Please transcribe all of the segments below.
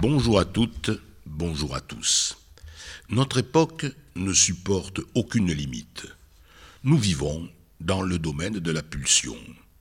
Bonjour à toutes, bonjour à tous. Notre époque ne supporte aucune limite. Nous vivons dans le domaine de la pulsion.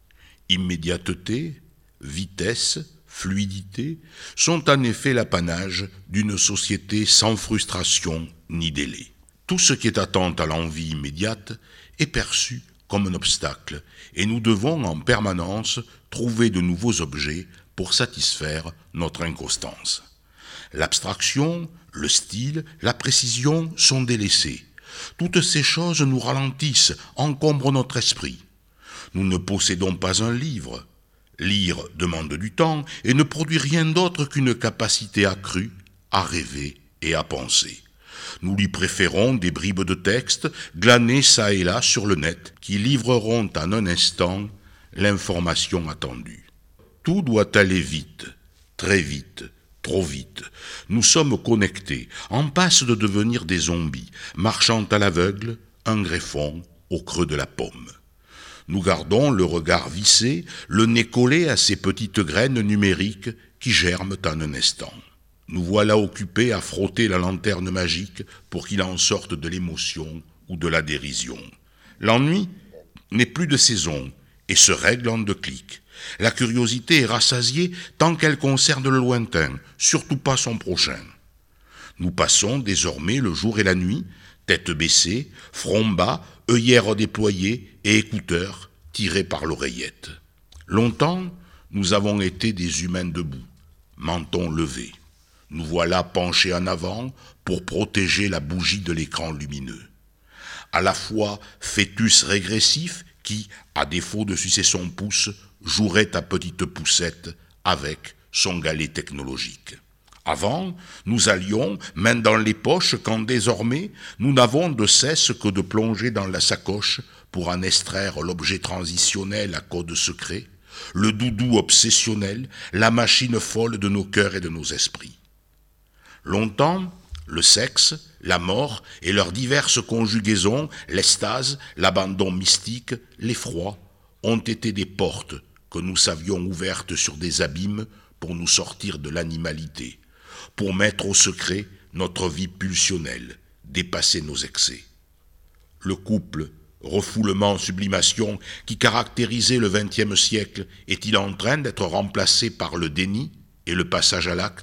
Immédiateté, vitesse, fluidité sont en effet l'apanage d'une société sans frustration ni délai. Tout ce qui est attente à l'envie immédiate est perçu comme un obstacle et nous devons en permanence trouver de nouveaux objets pour satisfaire notre inconstance. L'abstraction, le style, la précision sont délaissés. Toutes ces choses nous ralentissent, encombrent notre esprit. Nous ne possédons pas un livre. Lire demande du temps et ne produit rien d'autre qu'une capacité accrue à rêver et à penser. Nous lui préférons des bribes de texte glanées çà et là sur le net qui livreront en un instant l'information attendue. Tout doit aller vite, très vite, trop vite. Nous sommes connectés, en passe de devenir des zombies, marchant à l'aveugle, un greffon au creux de la pomme. Nous gardons le regard vissé, le nez collé à ces petites graines numériques qui germent en un instant. Nous voilà occupés à frotter la lanterne magique pour qu'il en sorte de l'émotion ou de la dérision. L'ennui n'est plus de saison et se règle en 2 clics. La curiosité est rassasiée tant qu'elle concerne le lointain, surtout pas son prochain. Nous passons désormais le jour et la nuit, tête baissée, front bas, œillères déployées et écouteurs tirés par l'oreillette. Longtemps, nous avons été des humains debout, menton levé. Nous voilà penchés en avant pour protéger la bougie de l'écran lumineux. À la fois fœtus régressif qui, à défaut de sucer son pouce, jouerait à petite poussette avec son galet technologique. Avant, nous allions, main dans les poches, quand désormais, nous n'avons de cesse que de plonger dans la sacoche pour en extraire l'objet transitionnel à code secret, le doudou obsessionnel, la machine folle de nos cœurs et de nos esprits. Longtemps, le sexe, la mort et leurs diverses conjugaisons, l'extase, l'abandon mystique, l'effroi, ont été des portes que nous savions ouvertes sur des abîmes pour nous sortir de l'animalité, pour mettre au secret notre vie pulsionnelle, dépasser nos excès. Le couple, refoulement, sublimation, qui caractérisait le XXe siècle, est-il en train d'être remplacé par le déni et le passage à l'acte ?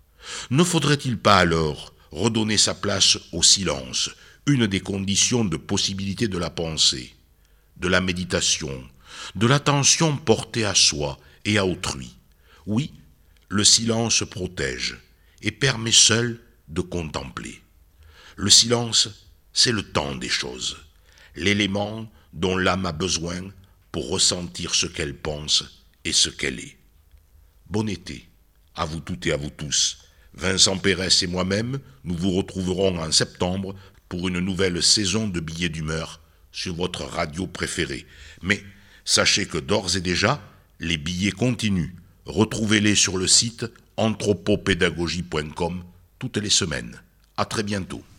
Ne faudrait-il pas alors redonner sa place au silence, une des conditions de possibilité de la pensée, de la méditation, de l'attention portée à soi et à autrui? Oui, le silence protège et permet seul de contempler. Le silence, c'est le temps des choses, l'élément dont l'âme a besoin pour ressentir ce qu'elle pense et ce qu'elle est. Bon été, à vous toutes et à vous tous. Vincent Pérez et moi-même, nous vous retrouverons en septembre pour une nouvelle saison de billets d'humeur sur votre radio préférée. Mais sachez que d'ores et déjà, les billets continuent. Retrouvez-les sur le site anthropopédagogie.com toutes les semaines. À très bientôt.